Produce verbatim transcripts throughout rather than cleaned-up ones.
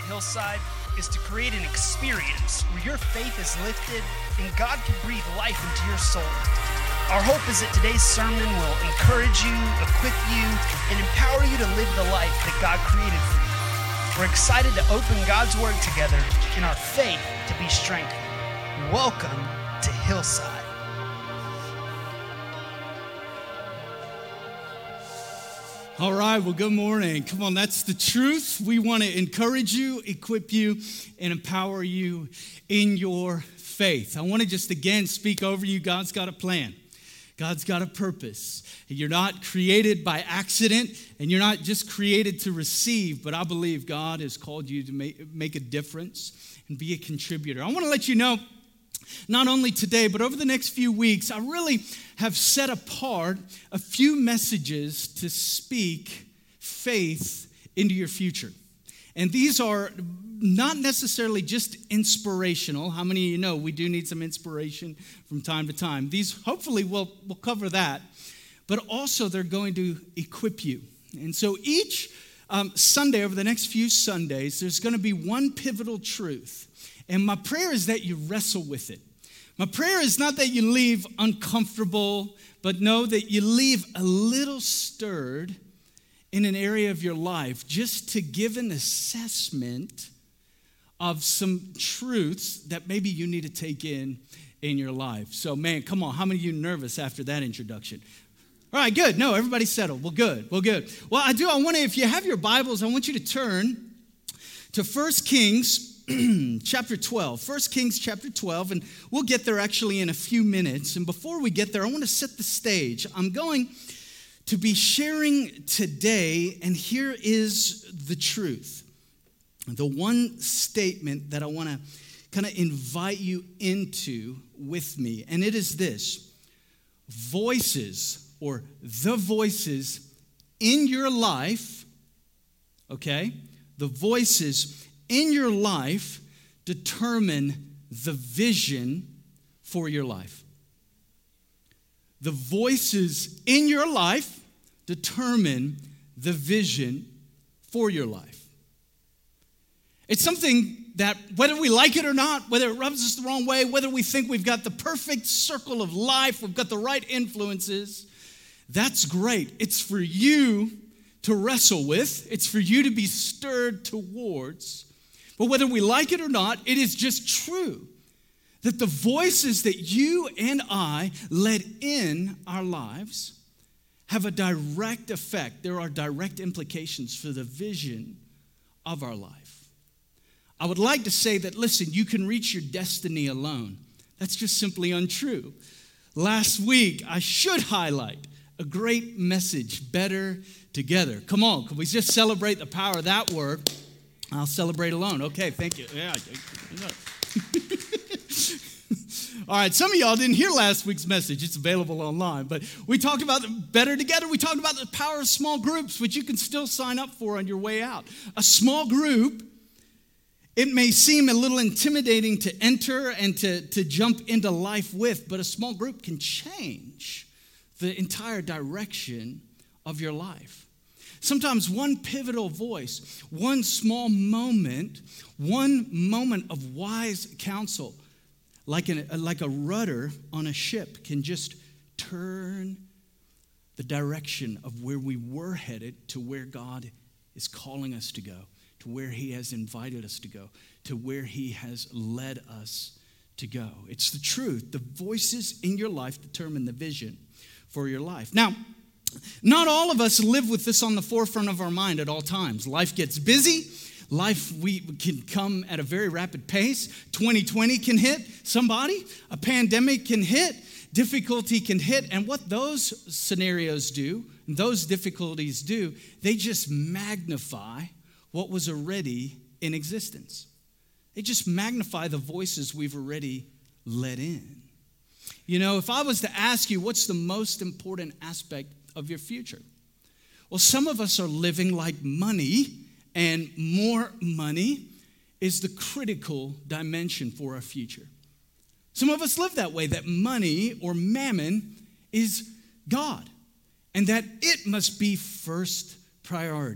Hillside is to create an experience where your faith is lifted and God can breathe life into your soul. Our hope is that today's sermon will encourage you, equip you, and empower you to live the life that God created for you. We're excited to open God's Word together and our faith to be strengthened. Welcome to Hillside. All right, well, good morning. Come on, that's the truth. We want to encourage you, equip you, and empower you in your faith. I want to just again speak over you. God's got a plan. God's got a purpose. You're not created by accident, and you're not just created to receive, but I believe God has called you to make, make a difference and be a contributor. I want to let you know, not only today, but over the next few weeks, I really have set apart a few messages to speak faith into your future. And these are not necessarily just inspirational. How many of you know we do need some inspiration from time to time? These hopefully will will cover that, but also they're going to equip you. And so each um, Sunday, over the next few Sundays, there's going to be one pivotal truth. And my prayer is that you wrestle with it. My prayer is not that you leave uncomfortable, but know that you leave a little stirred in an area of your life just to give an assessment of some truths that maybe you need to take in in your life. So, man, come on. How many of you are nervous after that introduction? All right, good. No, everybody's settled. Well, good. Well, good. Well, I do. I want to, if you have your Bibles, I want you to turn to First Kings chapter twelve. First Kings chapter twelve, and we'll get there actually in a few minutes. And before we get there, I want to set the stage. I'm going to be sharing today, and here is the truth. The one statement that I want to kind of invite you into with me, and it is this: voices, or the voices in your life, okay, the voices in your life determine the vision for your life. The voices in your life determine the vision for your life. It's something that whether we like it or not, whether it rubs us the wrong way, whether we think we've got the perfect circle of life, we've got the right influences, that's great. It's for you to wrestle with. It's for you to be stirred towards. But whether we like it or not, it is just true that the voices that you and I let in our lives have a direct effect. There are direct implications for the vision of our life. I would like to say that, listen, you can reach your destiny alone. That's just simply untrue. Last week, I should highlight a great message, Better Together. Come on, can we just celebrate the power of that word? I'll celebrate alone. Okay, thank you. Yeah. All right, some of y'all didn't hear last week's message. It's available online. But we talked about Better Together. We talked about the power of small groups, which you can still sign up for on your way out. A small group, it may seem a little intimidating to enter and to, to jump into life with, but a small group can change the entire direction of your life. Sometimes one pivotal voice, one small moment, one moment of wise counsel, like, an, like a rudder on a ship, can just turn the direction of where we were headed to where God is calling us to go, to where He has invited us to go, to where He has led us to go. It's the truth. The voices in your life determine the vision for your life. Now, not all of us live with this on the forefront of our mind at all times. Life gets busy. Life we can come at a very rapid pace. twenty twenty can hit somebody. A pandemic can hit. Difficulty can hit. And what those scenarios do, those difficulties do, they just magnify what was already in existence. They just magnify the voices we've already let in. You know, if I was to ask you what's the most important aspect of your future? Well, some of us are living like money, and more money is the critical dimension for our future. Some of us live that way, that money or mammon is God, and that it must be first priority.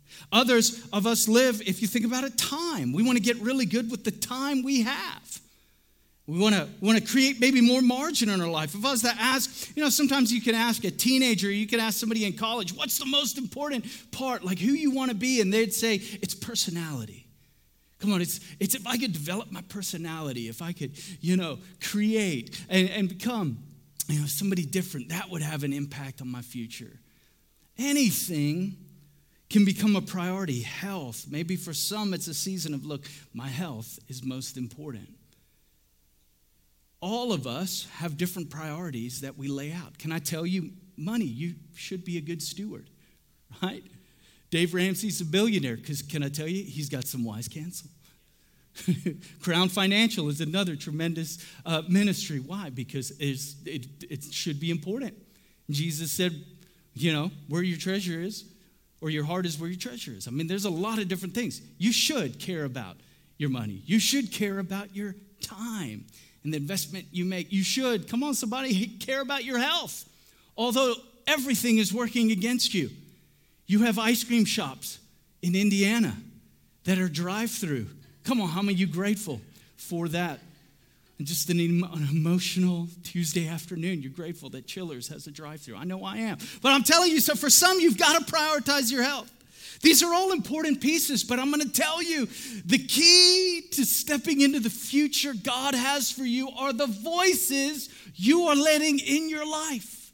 Others of us live, if you think about it, time. We want to get really good with the time we have. We want to want to create maybe more margin in our life. If I was to ask, you know, sometimes you can ask a teenager, you can ask somebody in college, what's the most important part, like who you want to be? And they'd say, it's personality. Come on, it's it's if I could develop my personality, if I could, you know, create and, and become, you know, somebody different, that would have an impact on my future. Anything can become a priority. Health, maybe for some it's a season of, look, my health is most important. All of us have different priorities that we lay out. Can I tell you, money, you should be a good steward, right? Dave Ramsey's a billionaire because, can I tell you, he's got some wise counsel. Crown Financial is another tremendous uh, ministry. Why? Because it's, it, it should be important. Jesus said, you know, where your treasure is, or your heart is where your treasure is. I mean, there's a lot of different things. You should care about your money. You should care about your time and the investment you make. You should, come on, somebody, care about your health. Although everything is working against you. You have ice cream shops in Indiana that are drive-through. Come on, how many of you grateful for that? And just an, an emotional Tuesday afternoon, you're grateful that Chillers has a drive-through. I know I am. But I'm telling you, so for some, you've got to prioritize your health. These are all important pieces, but I'm going to tell you, the key to stepping into the future God has for you are the voices you are letting in your life.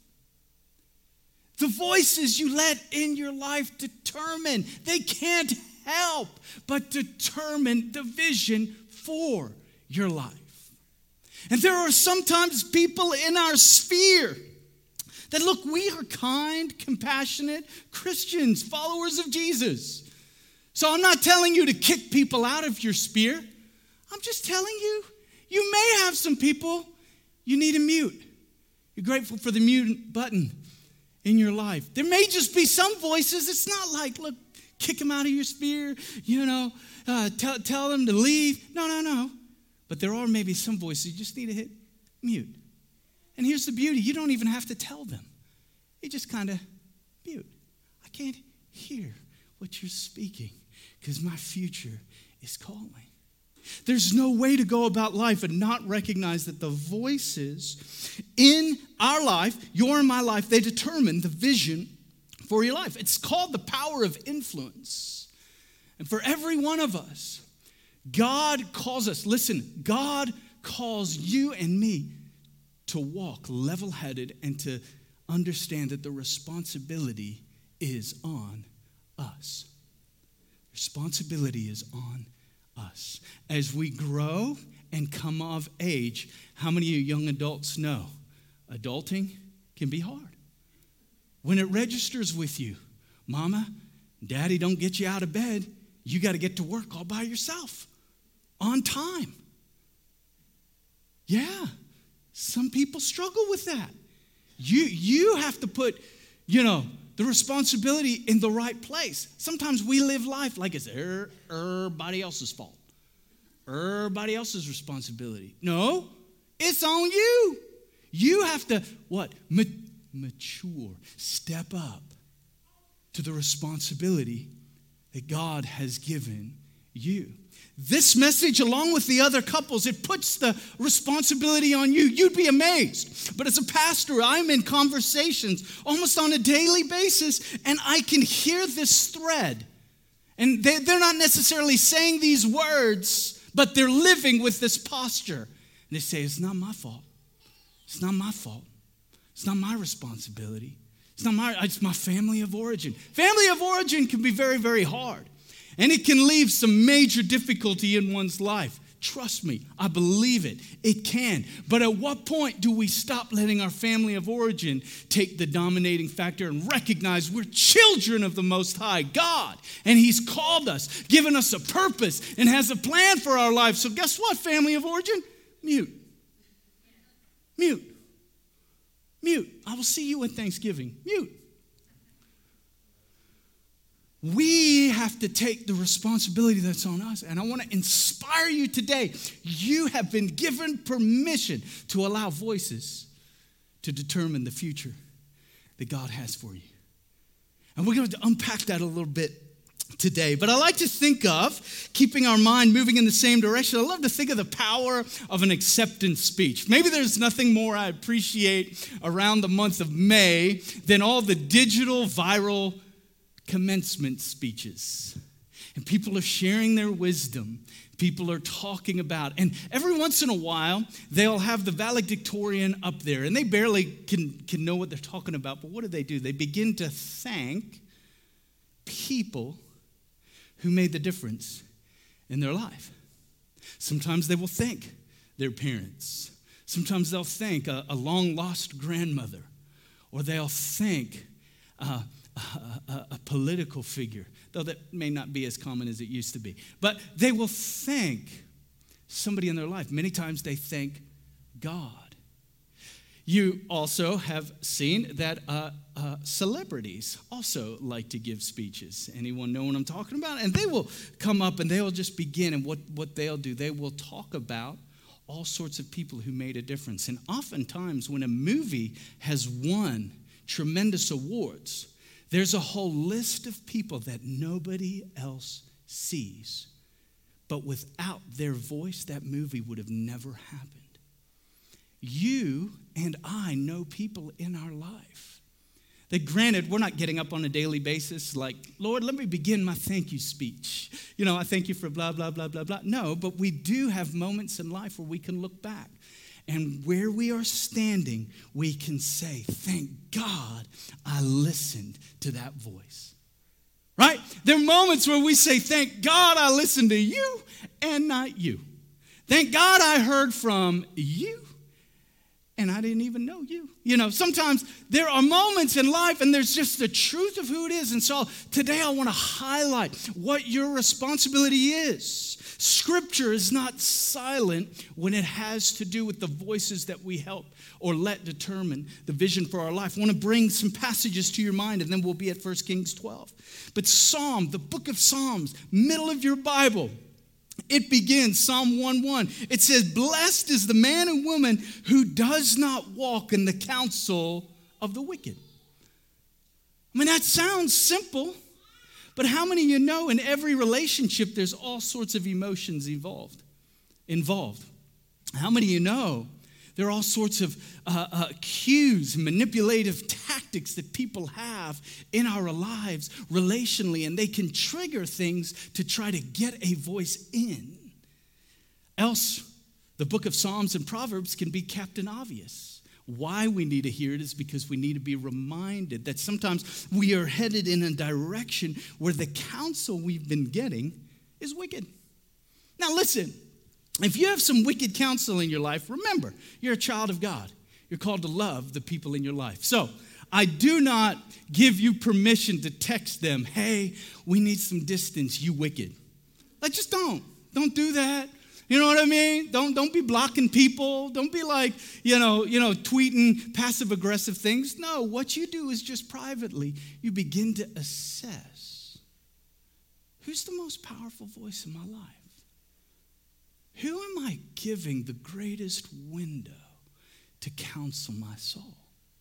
The voices you let in your life determine, they can't help but determine the vision for your life. And there are sometimes people in our sphere that, look, we are kind, compassionate Christians, followers of Jesus. So I'm not telling you to kick people out of your sphere. I'm just telling you, you may have some people you need to mute. You're grateful for the mute button in your life. There may just be some voices. It's not like, look, kick them out of your sphere, you know, uh, tell, tell them to leave. No, no, no. But there are maybe some voices you just need to hit mute. And here's the beauty. You don't even have to tell them. You just kind of mute. I can't hear what you're speaking because my future is calling. There's no way to go about life and not recognize that the voices in our life, your and my life, they determine the vision for your life. It's called the power of influence. And for every one of us, God calls us, listen, God calls you and me to walk level-headed and to understand that the responsibility is on us. Responsibility is on us. As we grow and come of age, how many of you young adults know adulting can be hard? When it registers with you, mama, daddy don't get you out of bed, you got to get to work all by yourself on time. Yeah. Some people struggle with that. You, you have to put, you know, the responsibility in the right place. Sometimes we live life like it's er, everybody else's fault. Everybody else's responsibility. No, it's on you. You have to, what? Ma- mature. Step up to the responsibility that God has given you. This message, along with the other couples, it puts the responsibility on you. You'd be amazed. But as a pastor, I'm in conversations almost on a daily basis, and I can hear this thread. And they, they're not necessarily saying these words, but they're living with this posture. And they say, it's not my fault. It's not my fault. It's not my responsibility. It's not my, it's my family of origin. Family of origin can be very, very hard. And it can leave some major difficulty in one's life. Trust me, I believe it. It can. But at what point do we stop letting our family of origin take the dominating factor and recognize we're children of the Most High God? And He's called us, given us a purpose, and has a plan for our life. So guess what, family of origin? Mute. Mute. Mute. I will see you at Thanksgiving. Mute. We have to take the responsibility that's on us. And I want to inspire you today. You have been given permission to allow voices to determine the future that God has for you. And we're going to unpack that a little bit today. But I like to think of keeping our mind moving in the same direction. I love to think of the power of an acceptance speech. Maybe there's nothing more I appreciate around the month of May than all the digital viral commencement speeches. And people are sharing their wisdom. People are talking about. And every once in a while, they'll have the valedictorian up there. And they barely can, can know what they're talking about. But what do they do? They begin to thank people who made the difference in their life. Sometimes they will thank their parents. Sometimes they'll thank a, a long-lost grandmother. Or they'll thank uh, a, a, a political figure, though that may not be as common as it used to be. But they will thank somebody in their life. Many times they thank God. You also have seen that uh, uh, celebrities also like to give speeches. Anyone know what I'm talking about? And they will come up and they will just begin. And what, what they'll do, they will talk about all sorts of people who made a difference. And oftentimes when a movie has won tremendous awards, there's a whole list of people that nobody else sees. But without their voice, that movie would have never happened. You and I know people in our life that, granted, we're not getting up on a daily basis like, Lord, let me begin my thank you speech. You know, I thank you for blah, blah, blah, blah, blah. No, but we do have moments in life where we can look back. And where we are standing, we can say, thank God I listened to that voice. Right? There are moments where we say, thank God I listened to you and not you. Thank God I heard from you and I didn't even know you. You know, sometimes there are moments in life and there's just the truth of who it is. And so today I want to highlight what your responsibility is. Scripture is not silent when it has to do with the voices that we help or let determine the vision for our life. I want to bring some passages to your mind and then we'll be at First Kings twelve. But Psalm, the book of Psalms, middle of your Bible, it begins, Psalm one one. It says, blessed is the man and woman who does not walk in the counsel of the wicked. I mean, that sounds simple, but how many of you know in every relationship there's all sorts of emotions involved? Involved. How many of you know there are all sorts of uh, uh, cues, manipulative tactics that people have in our lives relationally, and they can trigger things to try to get a voice in. Else, the book of Psalms and Proverbs can be Captain Obvious. Why we need to hear it is because we need to be reminded that sometimes we are headed in a direction where the counsel we've been getting is wicked. Now listen. If you have some wicked counsel in your life, remember, you're a child of God. You're called to love the people in your life. So I do not give you permission to text them, hey, we need some distance, you wicked. Like, just don't. Don't do that. You know what I mean? Don't, don't be blocking people. Don't be like, you know, you know, tweeting passive-aggressive things. No, what you do is just privately, you begin to assess, who's the most powerful voice in my life? Who am I giving the greatest window to counsel my soul?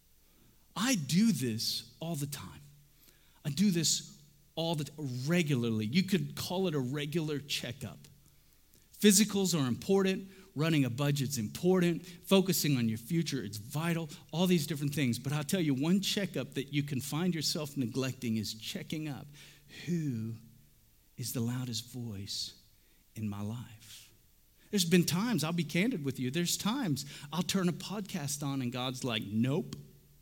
I do this all the time. I do this all the regularly. You could call it a regular checkup. Physicals are important. Running a budget's important. Focusing on your future, it's vital. All these different things. But I'll tell you, one checkup that you can find yourself neglecting is checking up. Who is the loudest voice in my life? There's been times, I'll be candid with you, there's times I'll turn a podcast on and God's like, nope,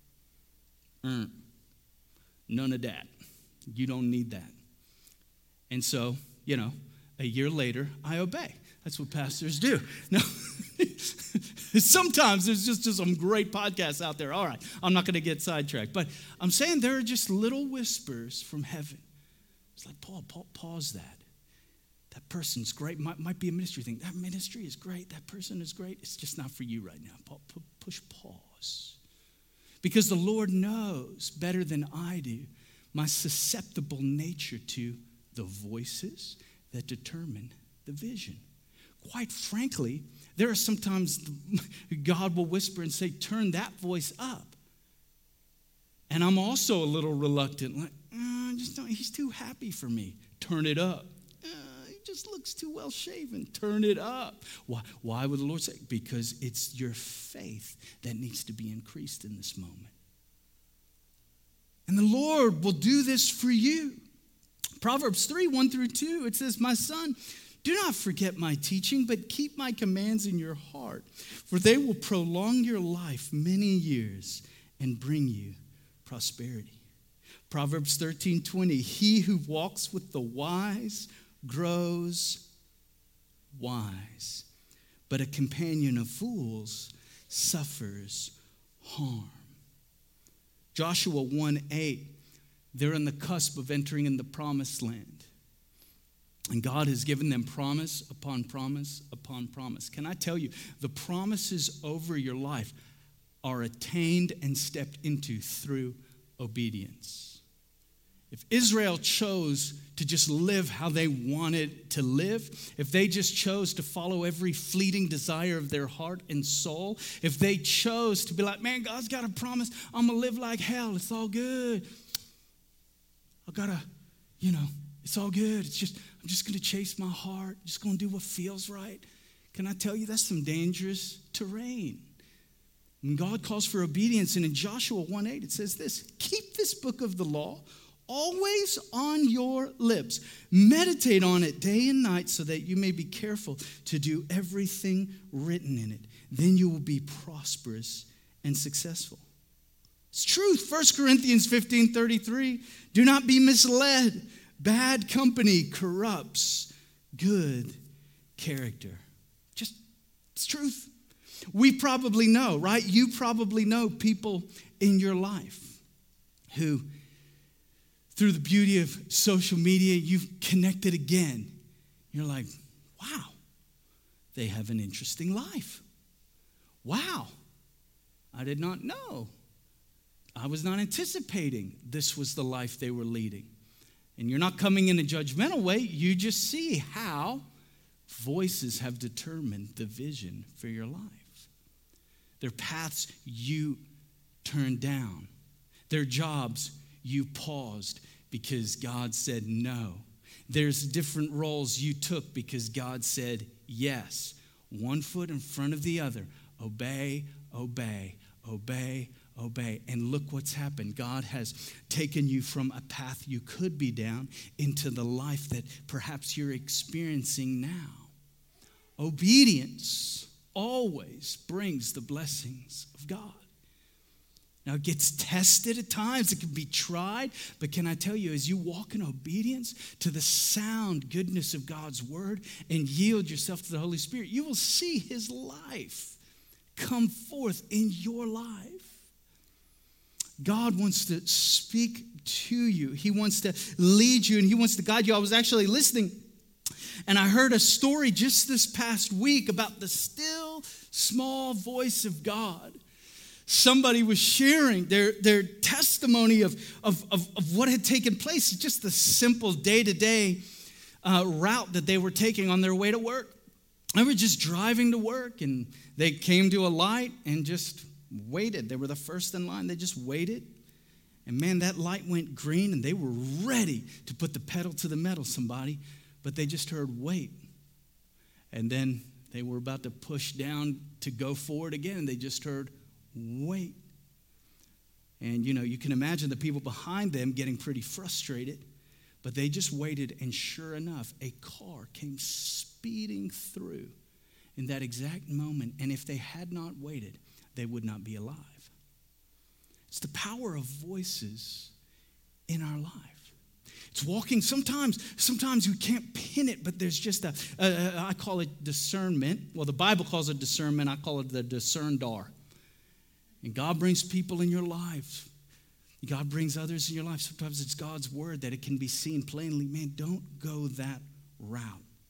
mm, none of that. You don't need that. And so, you know, a year later, I obey. That's what pastors do. No, sometimes there's just, just some great podcasts out there. All right, I'm not going to get sidetracked. But I'm saying there are just little whispers from heaven. It's like, Paul, Paul pause that. That person's great. Might, might be a ministry thing. That ministry is great. That person is great. It's just not for you right now. Paul, push pause. Because the Lord knows better than I do my susceptible nature to the voices that determine the vision. Quite frankly, there are sometimes God will whisper and say, turn that voice up. And I'm also a little reluctant, like, oh, just don't, he's too happy for me. Turn it up. Uh, he just looks too well shaven. Turn it up. Why, why would the Lord say? Because it's your faith that needs to be increased in this moment. And the Lord will do this for you. Proverbs three, one through two, it says, my son, do not forget my teaching, but keep my commands in your heart, for they will prolong your life many years and bring you prosperity. Proverbs thirteen, twenty, he who walks with the wise grows wise, but a companion of fools suffers harm. Joshua one, eight, they're on the cusp of entering in the promised land. And God has given them promise upon promise upon promise. Can I tell you, the promises over your life are attained and stepped into through obedience. If Israel chose to just live how they wanted to live, if they just chose to follow every fleeting desire of their heart and soul, if they chose to be like, man, God's got a promise, I'm going to live like hell, it's all good. I got to, you know, it's all good. It's just, I'm just going to chase my heart, just going to do what feels right. Can I tell you, that's some dangerous terrain. When God calls for obedience, and in Joshua one eight, it says this, keep this book of the law always on your lips. Meditate on it day and night so that you may be careful to do everything written in it. Then you will be prosperous and successful. It's truth. First Corinthians fifteen thirty-three, do not be misled. Bad company corrupts good character. Just, it's truth. We probably know, right? You probably know people in your life who, through the beauty of social media, you've connected again. You're like, wow, they have an interesting life. Wow, I did not know. I was not anticipating this was the life they were leading. And you're not coming in a judgmental way. You just see how voices have determined the vision for your life. Their paths you turned down. Their jobs you paused because God said no. There's different roles you took because God said yes. One foot in front of the other. Obey, obey, obey, obey. And look what's happened. God has taken you from a path you could be down into the life that perhaps you're experiencing now. Obedience always brings the blessings of God. Now, it gets tested at times. It can be tried. But can I tell you, as you walk in obedience to the sound goodness of God's word and yield yourself to the Holy Spirit, you will see his life come forth in your life. God wants to speak to you. He wants to lead you, and he wants to guide you. I was actually listening, and I heard a story just this past week about the still, small voice of God. Somebody was sharing their, their testimony of, of, of, of what had taken place, just the simple day-to-day uh, route that they were taking on their way to work. They were just driving to work, and they came to a light and just waited. They were the first in line. They just waited. And man, that light went green, and they were ready to put the pedal to the metal, somebody. But they just heard, wait. And then they were about to push down to go forward again, and they just heard, wait. And, you know, you can imagine the people behind them getting pretty frustrated, but they just waited, and sure enough, a car came speeding through in that exact moment, and if they had not waited, they would not be alive. It's the power of voices in our life. It's walking. Sometimes, sometimes we can't pin it, but there's just a, a, a I call it discernment. Well, the Bible calls it discernment. I call it the discerndar. And God brings people in your life. God brings others in your life. Sometimes it's God's word that it can be seen plainly. Man, don't go that route.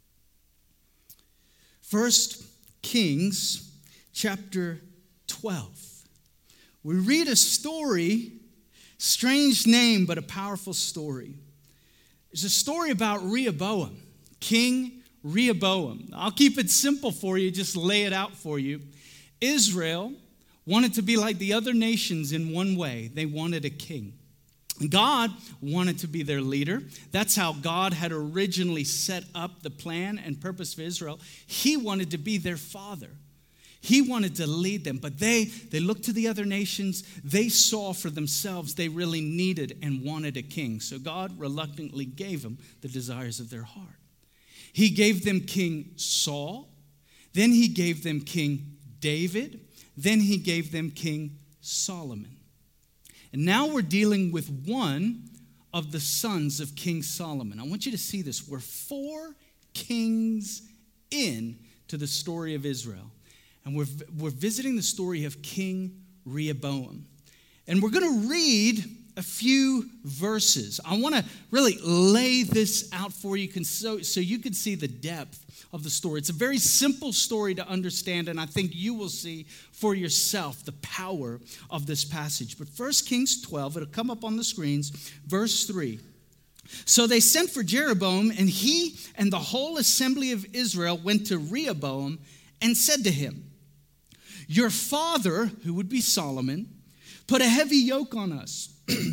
First Kings chapter twelve. We read a story, strange name, but a powerful story. It's a story about Rehoboam, King Rehoboam. I'll keep it simple for you, just lay it out for you. Israel wanted to be like the other nations in one way. They wanted a king. God wanted to be their leader. That's how God had originally set up the plan and purpose for Israel. He wanted to be their father. He wanted to lead them, but they, they looked to the other nations. They saw for themselves they really needed and wanted a king. So God reluctantly gave them the desires of their heart. He gave them King Saul. Then he gave them King David. Then he gave them King Solomon. And now we're dealing with one of the sons of King Solomon. I want you to see this. We're four kings in to the story of Israel. And we're, we're visiting the story of King Rehoboam. And we're going to read a few verses. I want to really lay this out for you so, so you can see the depth of the story. It's a very simple story to understand, and I think you will see for yourself the power of this passage. But First Kings twelve, it'll come up on the screens, verse three. So they sent for Jeroboam, and he and the whole assembly of Israel went to Rehoboam and said to him, your father, who would be Solomon, put a heavy yoke on us,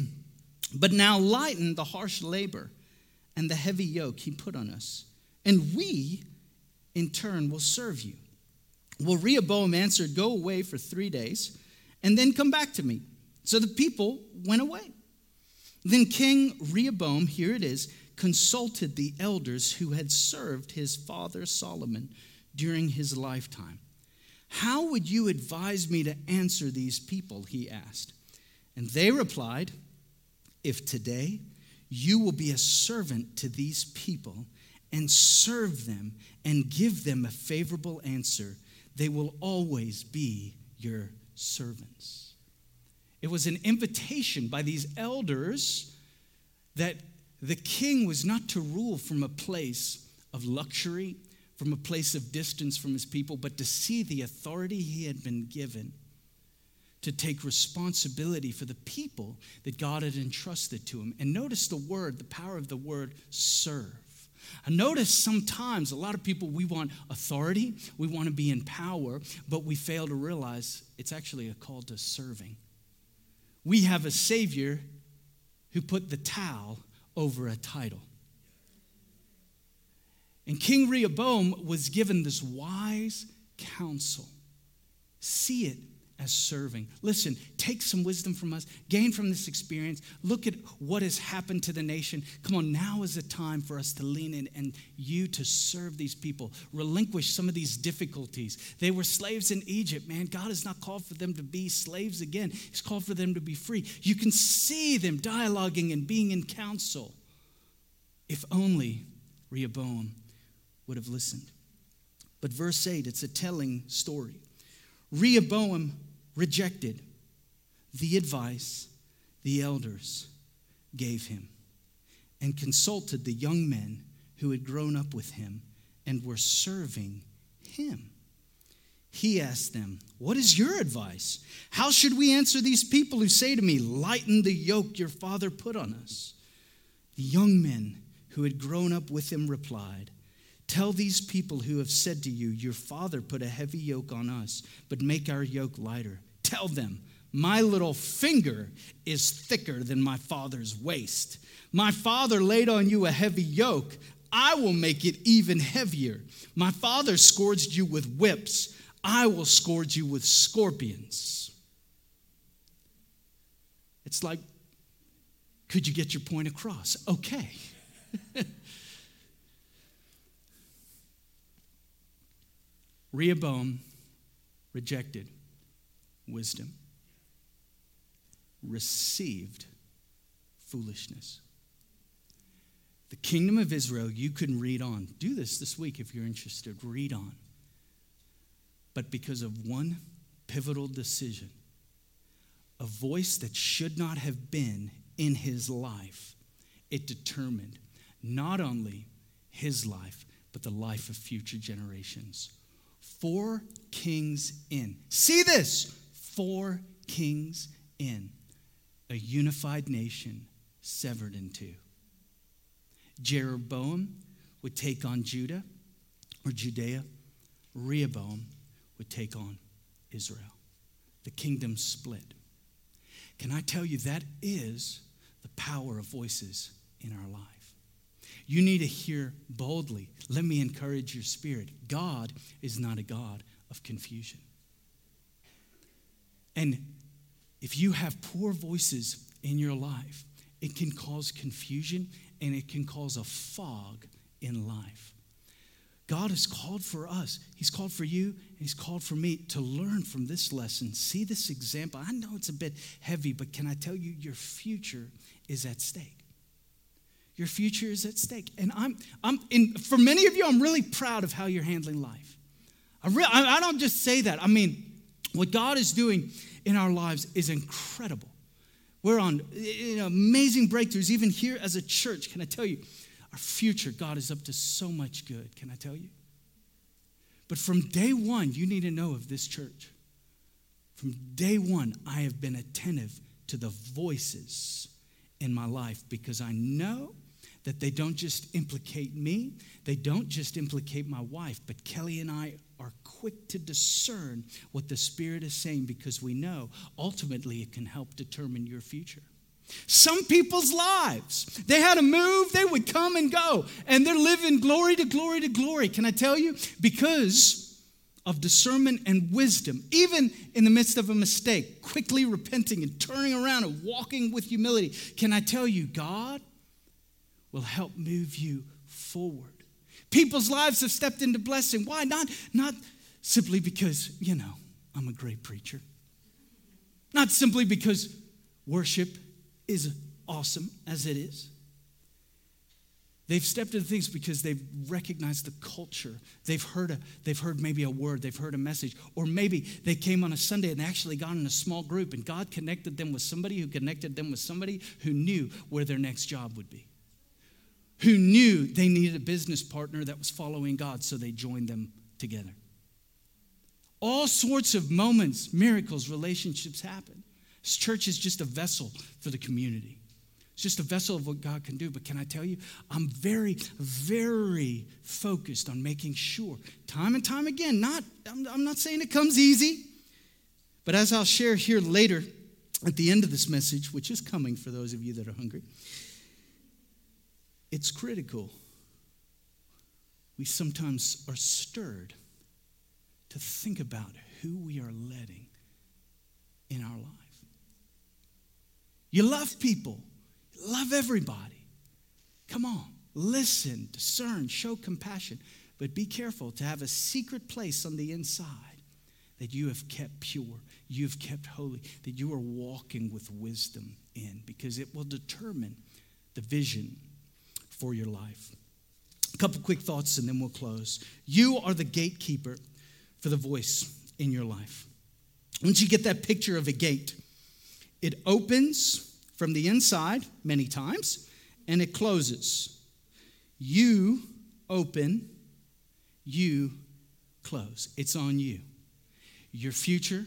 but now lighten the harsh labor and the heavy yoke he put on us, and we, in turn, will serve you. Well, Rehoboam answered, go away for three days, and then come back to me. So the people went away. Then King Rehoboam, here it is, consulted the elders who had served his father Solomon during his lifetime. How would you advise me to answer these people, he asked. And they replied, if today you will be a servant to these people and serve them and give them a favorable answer, they will always be your servants. It was an invitation by these elders that the king was not to rule from a place of luxury, from a place of distance from his people, but to see the authority he had been given to take responsibility for the people that God had entrusted to him. And notice the word, the power of the word, serve. I notice sometimes a lot of people, we want authority, we want to be in power, but we fail to realize it's actually a call to serving. We have a Savior who put the towel over a title. And King Rehoboam was given this wise counsel. See it as serving. Listen, take some wisdom from us, gain from this experience. Look at what has happened to the nation. Come on, now is the time for us to lean in and you to serve these people. Relinquish some of these difficulties. They were slaves in Egypt, man. God has not called for them to be slaves again. He's called for them to be free. You can see them dialoguing and being in counsel. If only Rehoboam would have listened. But verse eight, it's a telling story. Rehoboam rejected the advice the elders gave him and consulted the young men who had grown up with him and were serving him. He asked them, what is your advice? How should we answer these people who say to me, lighten the yoke your father put on us? The young men who had grown up with him replied, tell these people who have said to you, your father put a heavy yoke on us, but make our yoke lighter. Tell them, my little finger is thicker than my father's waist. My father laid on you a heavy yoke. I will make it even heavier. My father scourged you with whips. I will scourge you with scorpions. It's like, could you get your point across? Okay. Rehoboam rejected wisdom, received foolishness. The kingdom of Israel, you can read on. Do this this week if you're interested. Read on. But because of one pivotal decision, a voice that should not have been in his life, it determined not only his life, but the life of future generations. Four kings in. See this. Four kings in. A unified nation severed in two. Jeroboam would take on Judah or Judea. Rehoboam would take on Israel. The kingdom split. Can I tell you that is the power of voices in our life. You need to hear boldly. Let me encourage your spirit. God is not a God of confusion. And if you have poor voices in your life, it can cause confusion and it can cause a fog in life. God has called for us. He's called for you and he's called for me to learn from this lesson. See this example. I know it's a bit heavy, but can I tell you, your future is at stake. Your future is at stake. And I'm, I'm in, for many of you, I'm really proud of how you're handling life. I, re- I, I don't just say that. I mean, what God is doing in our lives is incredible. We're on you know, amazing breakthroughs, even here as a church. Can I tell you, our future, God is up to so much good. Can I tell you? But from day one, you need to know of this church. From day one, I have been attentive to the voices in my life because I know that they don't just implicate me, they don't just implicate my wife, but Kelly and I are quick to discern what the Spirit is saying because we know ultimately it can help determine your future. Some people's lives, they had to move, they would come and go, and they're living glory to glory to glory. Can I tell you? Because of discernment and wisdom, even in the midst of a mistake, quickly repenting and turning around and walking with humility. Can I tell you, God will help move you forward. People's lives have stepped into blessing. Why? Not, not simply because, you know, I'm a great preacher. Not simply because worship is awesome as it is. They've stepped into things because they've recognized the culture. They've heard a, they've heard maybe a word, they've heard a message, or maybe they came on a Sunday and they actually got in a small group and God connected them with somebody who connected them with somebody who knew where their next job would be, who knew they needed a business partner that was following God, so they joined them together. All sorts of moments, miracles, relationships happen. This church is just a vessel for the community. It's just a vessel of what God can do. But can I tell you, I'm very, very focused on making sure, time and time again, not, I'm, I'm not saying it comes easy, but as I'll share here later at the end of this message, which is coming for those of you that are hungry, it's critical. We sometimes are stirred to think about who we are letting in our life. You love people. Love everybody. Come on, listen, discern, show compassion, but be careful to have a secret place on the inside that you have kept pure, you have kept holy, that you are walking with wisdom in, because it will determine the vision for your life. A couple quick thoughts and then we'll close. You are the gatekeeper for the voice in your life. Once you get that picture of a gate, it opens from the inside many times, and it closes. You open, you close. It's on you. Your future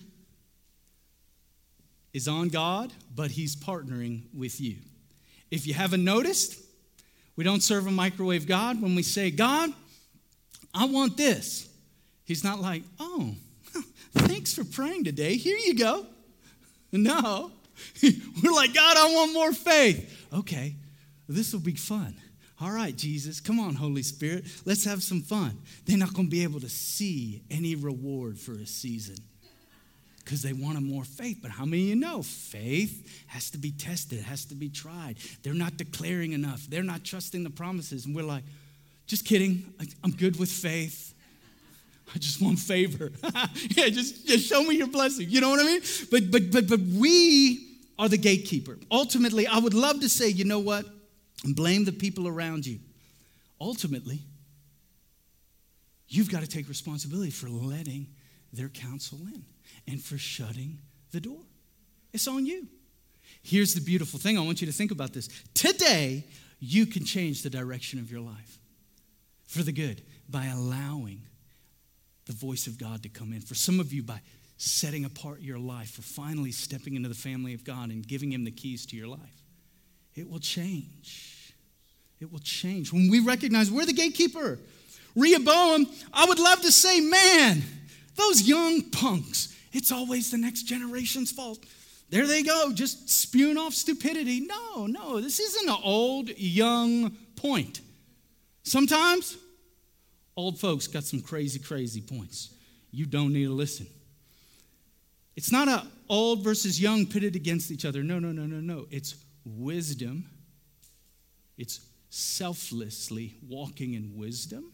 is on God, but he's partnering with you. If you haven't noticed, we don't serve a microwave God. When we say, God, I want this, he's not like, oh, thanks for praying today. Here you go. No. We're like, God, I want more faith. Okay, this will be fun. All right, Jesus, come on, Holy Spirit. Let's have some fun. They're not going to be able to see any reward for a season because they wanted more faith. But how many of you know faith has to be tested, has to be tried? They're not declaring enough. They're not trusting the promises. And we're like, just kidding. I'm good with faith. I just want favor. yeah, just, just show me your blessing. You know what I mean? But but but but we are the gatekeeper. Ultimately, I would love to say, you know what? Blame the people around you. Ultimately, you've got to take responsibility for letting their counsel in and for shutting the door. It's on you. Here's the beautiful thing. I want you to think about this. Today, you can change the direction of your life for the good by allowing the voice of God to come in. For some of you, by setting apart your life, for finally stepping into the family of God and giving him the keys to your life. It will change. It will change. When we recognize we're the gatekeeper. Rehoboam, I would love to say, man, those young punks, it's always the next generation's fault. There they go, just spewing off stupidity. No, no, this isn't an old, young point. Sometimes old folks got some crazy, crazy points. You don't need to listen. It's not a old versus young pitted against each other. No, no, no, no, no. It's wisdom. It's selflessly walking in wisdom,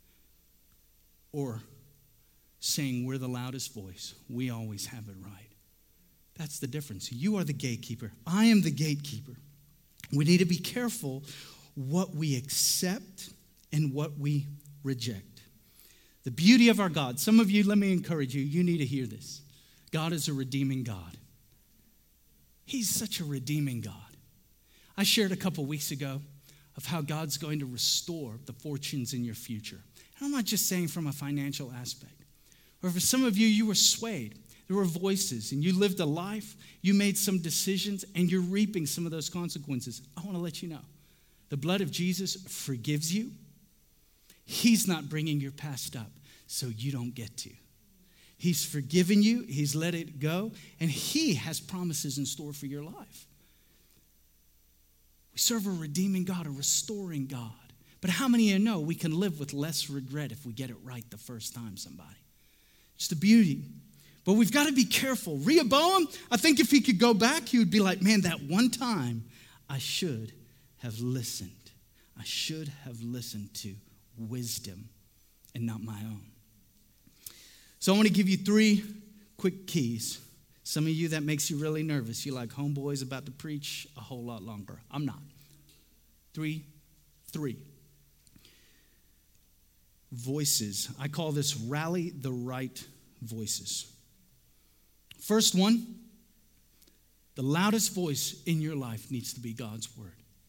or saying we're the loudest voice. We always have it right. That's the difference. You are the gatekeeper. I am the gatekeeper. We need to be careful what we accept and what we reject. The beauty of our God. Some of you, let me encourage you, you need to hear this. God is a redeeming God. He's such a redeeming God. I shared a couple weeks ago of how God's going to restore the fortunes in your future. And I'm not just saying from a financial aspect. Or for some of you, you were swayed. There were voices, and you lived a life, you made some decisions, and you're reaping some of those consequences. I want to let you know, the blood of Jesus forgives you. He's not bringing your past up, so you don't get to. He's forgiven you, he's let it go, and he has promises in store for your life. We serve a redeeming God, a restoring God. But how many of you know we can live with less regret if we get it right the first time, somebody? It's the beauty. But we've got to be careful. Rehoboam, I think if he could go back, he would be like, man, that one time I should have listened. I should have listened to wisdom and not my own. So I want to give you three quick keys. Some of you, that makes you really nervous. You're like, homeboy's about to preach a whole lot longer. I'm not. Three, three. Voices. I call this rally the right voices. First one, the loudest voice in your life needs to be God's word.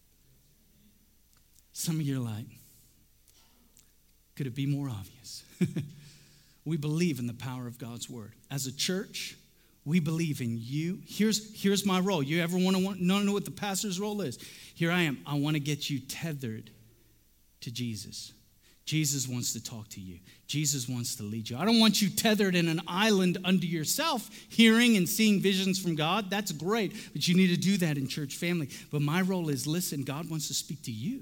Some of you are like, could it be more obvious? We believe in the power of God's word. As a church, we believe in you. Here's, here's my role. You ever want to want, know what the pastor's role is? Here I am. I want to get you tethered to Jesus. Jesus wants to talk to you. Jesus wants to lead you. I don't want you tethered in an island unto yourself, hearing and seeing visions from God. That's great, but you need to do that in church family. But my role is, listen, God wants to speak to you.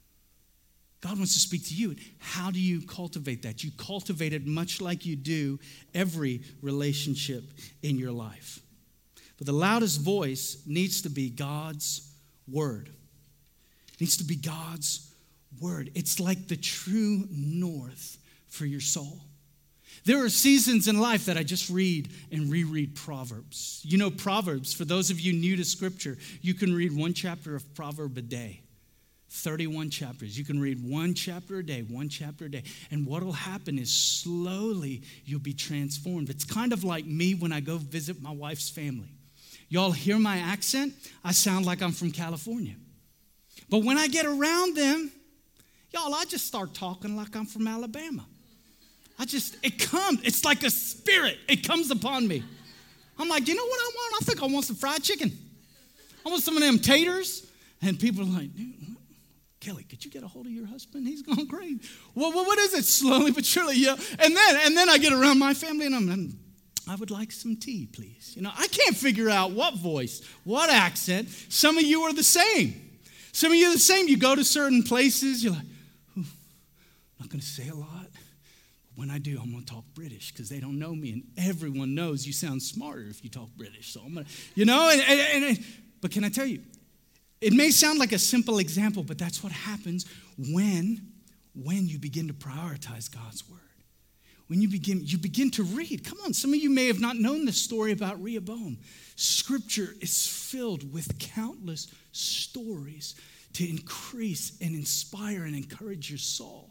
God wants to speak to you. How do you cultivate that? You cultivate it much like you do every relationship in your life. But the loudest voice needs to be God's word. It needs to be God's word. It's like the true north for your soul. There are seasons in life that I just read and reread Proverbs. You know, Proverbs, for those of you new to Scripture, you can read one chapter of Proverb a day. thirty-one chapters. You can read one chapter a day, one chapter a day. And what will happen is slowly you'll be transformed. It's kind of like me when I go visit my wife's family. Y'all hear my accent? I sound like I'm from California. But when I get around them, y'all, I just start talking like I'm from Alabama. I just, it comes, it's like a spirit. It comes upon me. I'm like, you know what I want? I think I want some fried chicken. I want some of them taters. And people are like, dude, Kelly, could you get a hold of your husband? He's gone crazy. Well, what is it? Slowly but surely, yeah. And then, and then I get around my family and I'm, I'm, I would like some tea, please. You know, I can't figure out what voice, what accent. Some of you are the same. Some of you are the same. You go to certain places, you're like, I'm not going to say a lot. But when I do, I'm going to talk British because they don't know me. And everyone knows you sound smarter if you talk British. So I'm going to, you know, and, and, and, but can I tell you, it may sound like a simple example, but that's what happens when, when you begin to prioritize God's word. When you begin, you begin to read. Come on, some of you may have not known this story about Rehoboam. Scripture is filled with countless stories to increase and inspire and encourage your soul.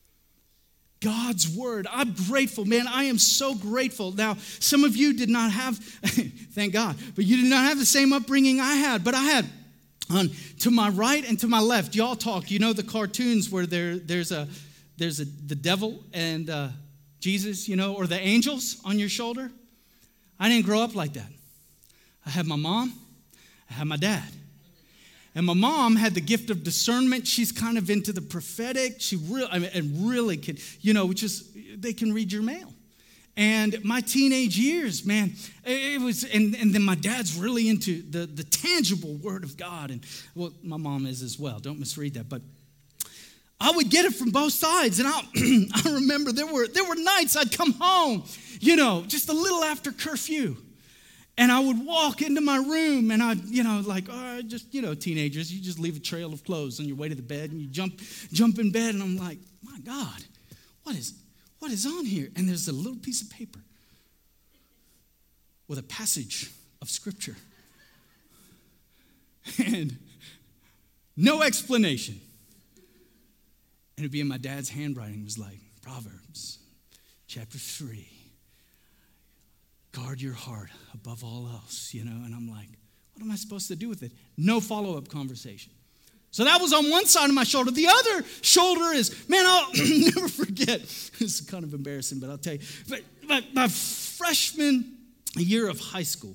God's word. I'm grateful, man. I am so grateful. Now, some of you did not have, thank God, but you did not have the same upbringing I had, but I had. On to my right and to my left, y'all talk. You know the cartoons where there, there's a, there's a the devil and uh, Jesus, you know, or the angels on your shoulder. I didn't grow up like that. I had my mom, I had my dad, and my mom had the gift of discernment. She's kind of into the prophetic. She really, I mean, and really could, you know, just they can read your mail. And my teenage years, man, it was, and, and then my dad's really into the, the tangible word of God. And well, my mom is as well. Don't misread that. But I would get it from both sides. And I, I remember there were, there were nights I'd come home, you know, just a little after curfew. And I would walk into my room and I'd, you know, like, all right, just, you know, teenagers, you just leave a trail of clothes on your way to the bed and you jump, jump in bed. And I'm like, my God, what is What is on here? And there's a little piece of paper with a passage of scripture. And no explanation. And it'd be in my dad's handwriting. It was like, Proverbs chapter three. Guard your heart above all else, you know. And I'm like, what am I supposed to do with it? No follow-up conversation. So that was on one side of my shoulder. The other shoulder is, man, I'll never forget. This is kind of embarrassing, but I'll tell you. But, but my freshman year of high school,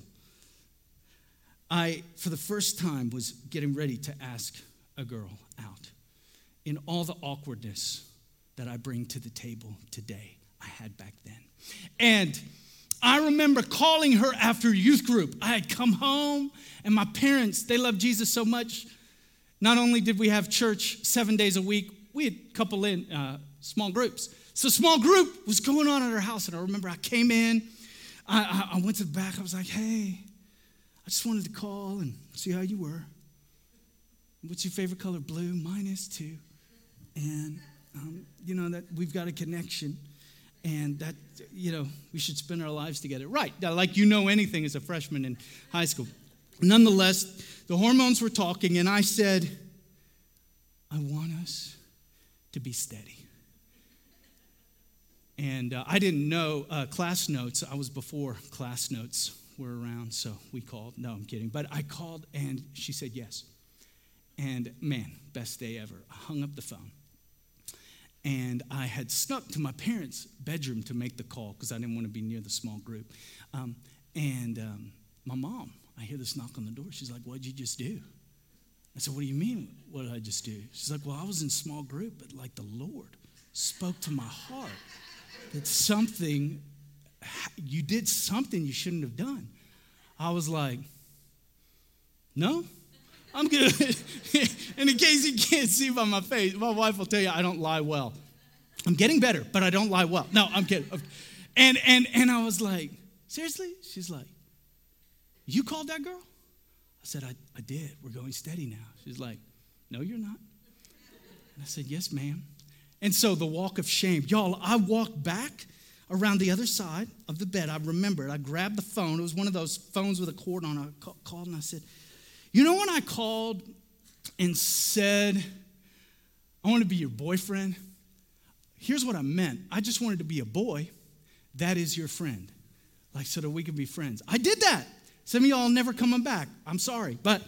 I, for the first time, was getting ready to ask a girl out. In all the awkwardness that I bring to the table today, I had back then. And I remember calling her after youth group. I had come home, and my parents, they loved Jesus so much. Not only did we have church seven days a week, we had a couple in uh, small groups. So small group was going on at our house, and I remember I came in, I, I, I went to the back, I was like, hey, I just wanted to call and see how you were. What's your favorite color? Blue. Mine is too. And, um, you know, that we've got a connection, and that, you know, we should spend our lives together. Right, like you know anything as a freshman in high school. Nonetheless, the hormones were talking, and I said, I want us to be steady. And uh, I didn't know uh, class notes. I was before class notes were around, so we called. No, I'm kidding. But I called, and she said yes. And, man, best day ever. I hung up the phone. And I had snuck to my parents' bedroom to make the call because I didn't want to be near the small group. Um, and um, my mom, I hear this knock on the door. She's like, what'd you just do? I said, what do you mean, what did I just do? She's like, well, I was in small group, but like the Lord spoke to my heart that something, you did something you shouldn't have done. I was like, no, I'm good. And in case you can't see by my face, my wife will tell you I don't lie well. I'm getting better, but I don't lie well. No, I'm kidding. And, and, and I was like, seriously? She's like, you called that girl? I said, I, I did. We're going steady now. She's like, no, you're not. And I said, yes, ma'am. And so the walk of shame. Y'all, I walked back around the other side of the bed. I remembered. I grabbed the phone. It was one of those phones with a cord on it. I called and I said, you know when I called and said, I want to be your boyfriend? Here's what I meant. I just wanted to be a boy. That is your friend. Like, so that we could be friends. I did that. Some of y'all never coming back. I'm sorry, but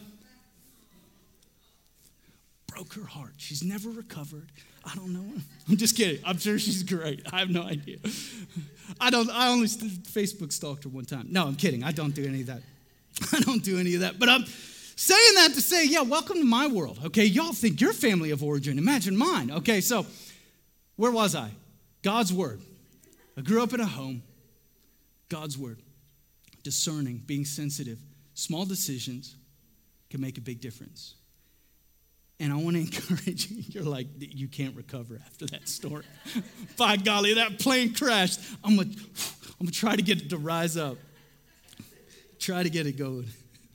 broke her heart. She's never recovered. I don't know. I'm just kidding. I'm sure she's great. I have no idea. I don't. I only Facebook stalked her one time. No, I'm kidding. I don't do any of that. I don't do any of that. But I'm saying that to say, yeah, welcome to my world. Okay, y'all think your family of origin. Imagine mine. Okay, so where was I? God's word. I grew up in a home. God's word. Discerning, being sensitive, small decisions can make a big difference. And I want to encourage you. You're like, you can't recover after that story. By golly, that plane crashed. I'm going I'm going to try to get it to rise up. Try to get it going.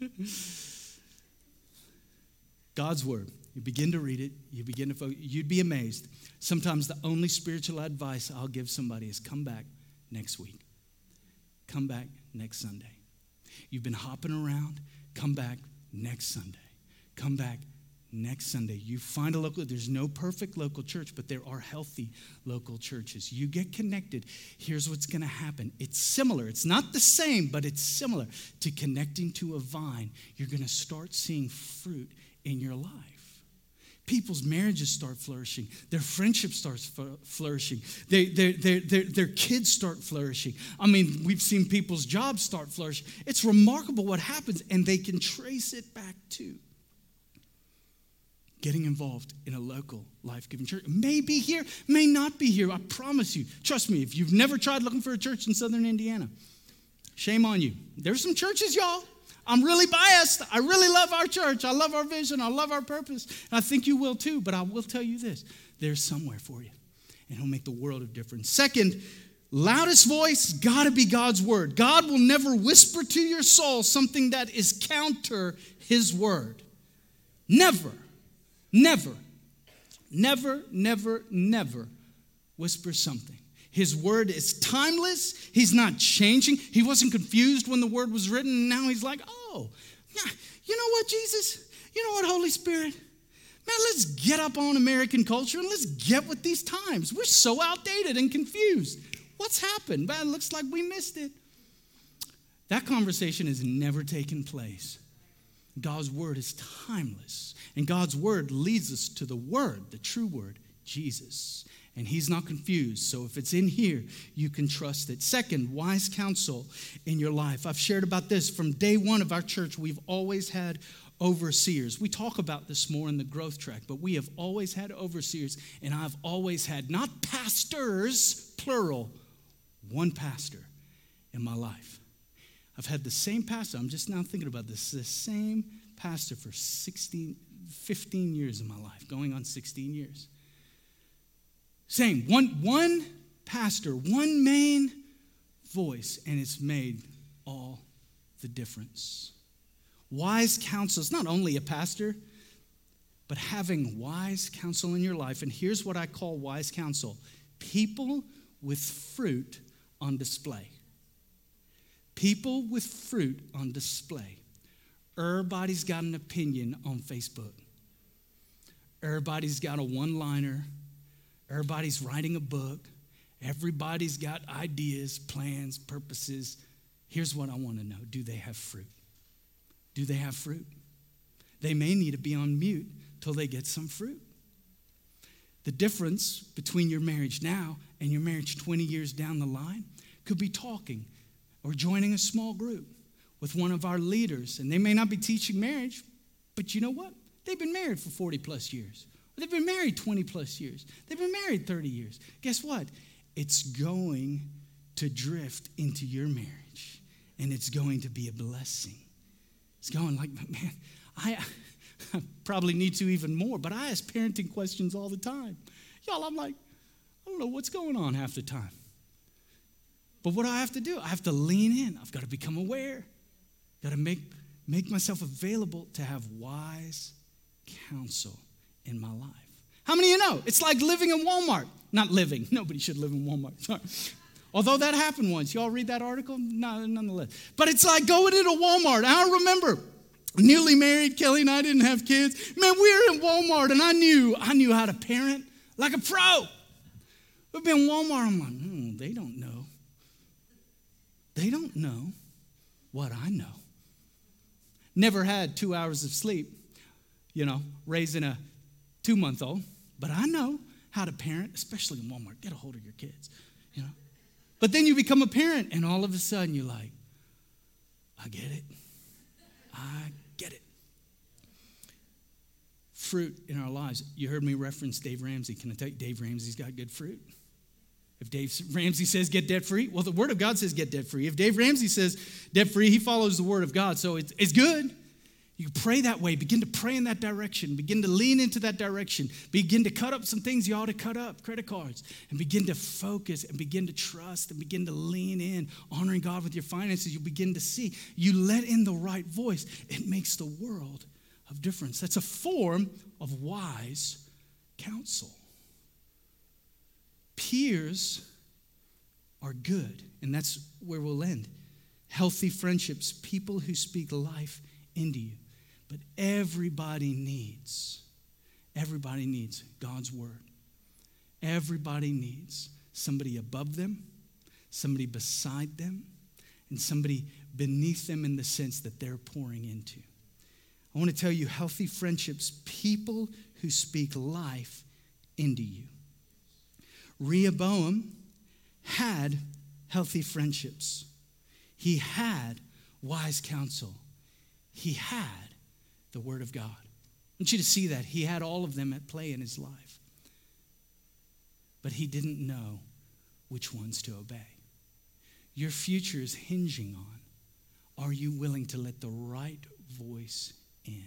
God's word. You begin to read it. You begin to focus. You'd be amazed. Sometimes the only spiritual advice I'll give somebody is come back next week. Come back next Sunday. You've been hopping around. Come back next Sunday. Come back next Sunday. You find a local, there's no perfect local church, but there are healthy local churches. You get connected. Here's what's going to happen. It's similar. It's not the same, but it's similar to connecting to a vine. You're going to start seeing fruit in your life. People's marriages start flourishing. Their friendship starts flourishing. They, their, their, their, their kids start flourishing. I mean, we've seen people's jobs start flourishing. It's remarkable what happens, and they can trace it back to getting involved in a local life-giving church. May be here, may not be here. I promise you. Trust me, if you've never tried looking for a church in southern Indiana, shame on you. There's some churches, y'all. I'm really biased. I really love our church. I love our vision. I love our purpose. And I think you will too, but I will tell you this. There's somewhere for you, and it'll make the world of difference. Second, loudest voice, gotta be God's word. God will never whisper to your soul something that is counter his word. Never, never, never, never, never whisper something. His word is timeless. He's not changing. He wasn't confused when the word was written, and now he's like, oh, you know what, Jesus? You know what, Holy Spirit? Man, let's get up on American culture and let's get with these times. We're so outdated and confused. What's happened? Man, it looks like we missed it. That conversation has never taken place. God's word is timeless. And God's word leads us to the word, the true word, Jesus. And he's not confused. So if it's in here, you can trust it. Second, wise counsel in your life. I've shared about this from day one of our church. We've always had overseers. We talk about this more in the growth track, but we have always had overseers. And I've always had, not pastors, plural, one pastor in my life. I've had the same pastor. I'm just now thinking about this. The same pastor for sixteen, fifteen years in my life, going on sixteen years. Same, one, one pastor, one main voice, and it's made all the difference. Wise counsel is not only a pastor, but having wise counsel in your life. And here's what I call wise counsel: people with fruit on display. People with fruit on display. Everybody's got an opinion on Facebook. Everybody's got a one-liner. Everybody's writing a book. Everybody's got ideas, plans, purposes. Here's what I want to know. Do they have fruit? Do they have fruit? They may need to be on mute till they get some fruit. The difference between your marriage now and your marriage twenty years down the line could be talking or joining a small group with one of our leaders. And they may not be teaching marriage, but you know what? They've been married for forty plus years. They've been married twenty plus years. They've been married thirty years. Guess what? It's going to drift into your marriage, and it's going to be a blessing. It's going like, man, I, I probably need to even more, but I ask parenting questions all the time. Y'all, I'm like, I don't know what's going on half the time. But what do I have to do? I have to lean in. I've got to become aware. Got to make, make myself available to have wise counsel in my life. How many of you know? It's like living in Walmart. Not living. Nobody should live in Walmart. Sorry. Although that happened once. Y'all read that article? No, nonetheless. But it's like going into Walmart. I remember newly married, Kelly and I didn't have kids. Man, we were in Walmart, and I knew I knew how to parent like a pro. We've been in Walmart. I'm like, hmm, they don't know. They don't know what I know. Never had two hours of sleep, you know, raising a two-month-old. But I know how to parent, especially in Walmart. Get a hold of your kids, you know. But then you become a parent, and all of a sudden you're like, I get it. I get it. Fruit in our lives. You heard me reference Dave Ramsey. Can I tell you, Dave Ramsey's got good fruit? If Dave Ramsey says get debt-free, well, the Word of God says get debt-free. If Dave Ramsey says debt-free, he follows the Word of God, so it's, it's good. You pray that way. Begin to pray in that direction. Begin to lean into that direction. Begin to cut up some things you ought to cut up, credit cards, and begin to focus and begin to trust and begin to lean in, honoring God with your finances. You begin to see. You let in the right voice. It makes the world of difference. That's a form of wise counsel. Peers are good, and that's where we'll end. Healthy friendships, people who speak life into you. But everybody needs, everybody needs God's word. Everybody needs somebody above them, somebody beside them, and somebody beneath them in the sense that they're pouring into. I want to tell you, healthy friendships, people who speak life into you. Rehoboam had healthy friendships. He had wise counsel. He had the Word of God. want you to see that. He had all of them at play in his life. But he didn't know which ones to obey. Your future is hinging on, are you willing to let the right voice in?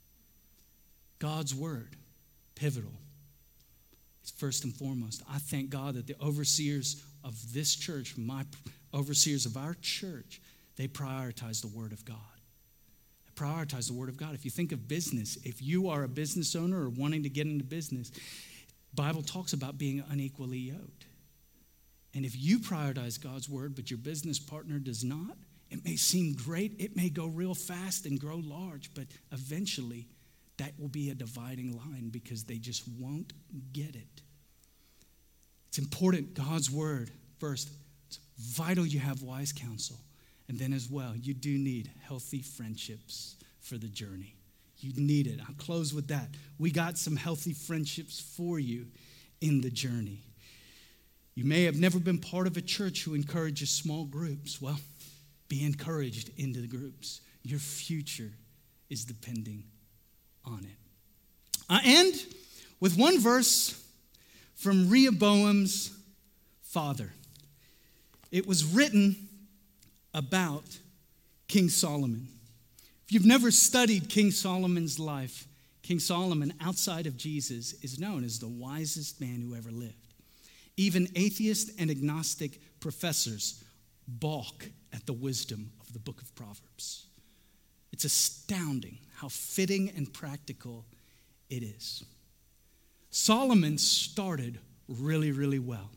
God's word, pivotal. It's first and foremost. I thank God that the overseers of this church, my overseers of our church, they prioritize the word of God. They prioritize the word of God. If you think of business, if you are a business owner or wanting to get into business, the Bible talks about being unequally yoked. And if you prioritize God's word, but your business partner does not, it may seem great, it may go real fast and grow large, but eventually that will be a dividing line because they just won't get it. It's important, God's word first. It's vital you have wise counsel. And then as well, you do need healthy friendships for the journey. You need it. I'll close with that. We got some healthy friendships for you in the journey. You may have never been part of a church who encourages small groups. Well, be encouraged into the groups. Your future is depending on it. I end with one verse from Rehoboam's father. It was written about King Solomon. If you've never studied King Solomon's life, King Solomon, outside of Jesus, is known as the wisest man who ever lived. Even atheist and agnostic professors balk at the wisdom of the book of Proverbs. It's astounding how fitting and practical it is. Solomon started really, really well.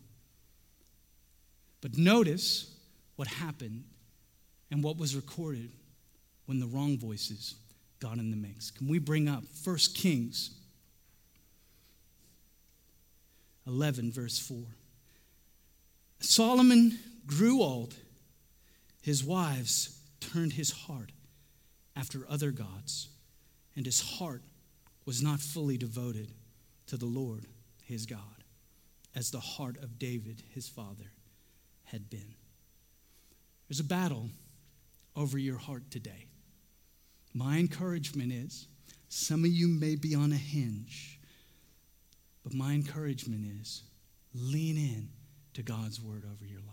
But notice what happened and what was recorded when the wrong voices got in the mix. Can we bring up First Kings eleven, verse four? Solomon grew old. His wives turned his heart after other gods, and his heart was not fully devoted to the Lord, his God, as the heart of David, his father, had been. There's a battle over your heart today. My encouragement is, some of you may be on a hinge, but my encouragement is, lean in to God's word over your life.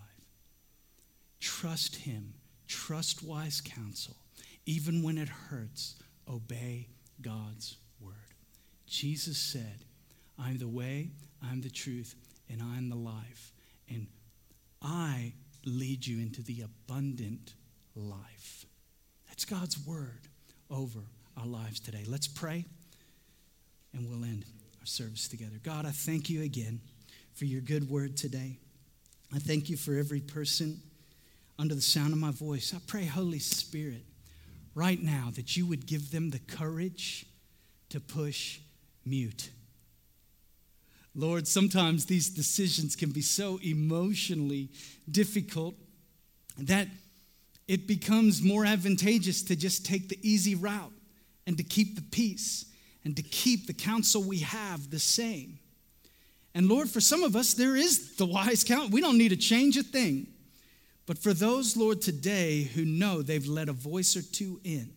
Trust him. Trust wise counsel. Even when it hurts, obey God's word. Jesus said, I'm the way, I'm the truth, and I'm the life. And I lead you into the abundant life. That's God's word over our lives today. Let's pray, and we'll end our service together. God, I thank you again for your good word today. I thank you for every person under the sound of my voice. I pray, Holy Spirit, right now that you would give them the courage to push mute. Lord, sometimes these decisions can be so emotionally difficult that it becomes more advantageous to just take the easy route and to keep the peace and to keep the counsel we have the same. And Lord, for some of us, there is the wise counsel. We don't need to change a thing. But for those, Lord, today who know they've let a voice or two in,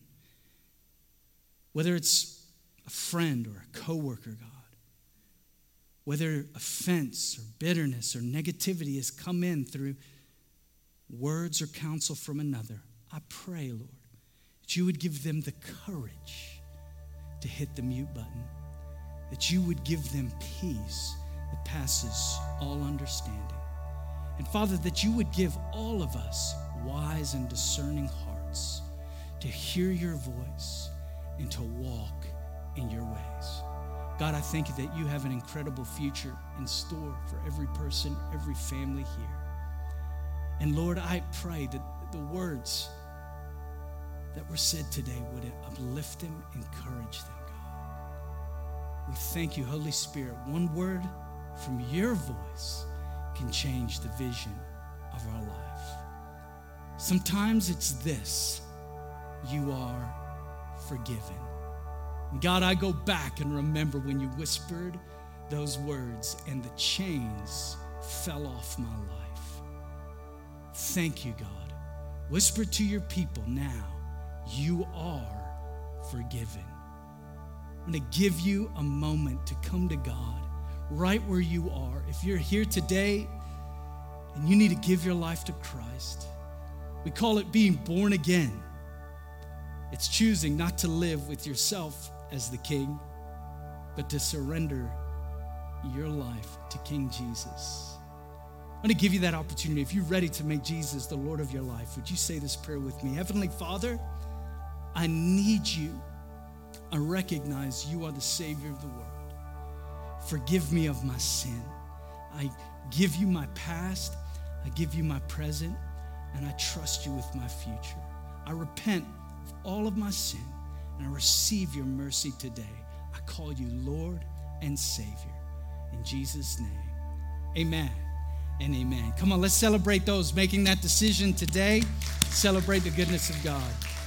whether it's a friend or a coworker, God, whether offense or bitterness or negativity has come in through words or counsel from another, I pray, Lord, that you would give them the courage to hit the mute button, that you would give them peace that passes all understanding. And Father, that you would give all of us wise and discerning hearts to hear your voice and to walk in your ways. God, I thank you that you have an incredible future in store for every person, every family here. And Lord, I pray that the words that were said today would uplift them, encourage them, God. We thank you, Holy Spirit. One word from your voice can change the vision of our life. Sometimes it's this: you are forgiven. God, I go back and remember when you whispered those words and the chains fell off my life. Thank you, God. Whisper to your people now, you are forgiven. I'm going to give you a moment to come to God right where you are. If you're here today and you need to give your life to Christ, we call it being born again. It's choosing not to live with yourself as the king, but to surrender your life to King Jesus. I'm going to give you that opportunity. If you're ready to make Jesus the Lord of your life, would you say this prayer with me? Heavenly Father, I need you. I recognize you are the Savior of the world. Forgive me of my sin. I give you my past. I give you my present. And I trust you with my future. I repent of all of my sin. And I receive your mercy today. I call you Lord and Savior. In Jesus' name, amen and amen. Come on, let's celebrate those making that decision today. Celebrate the goodness of God.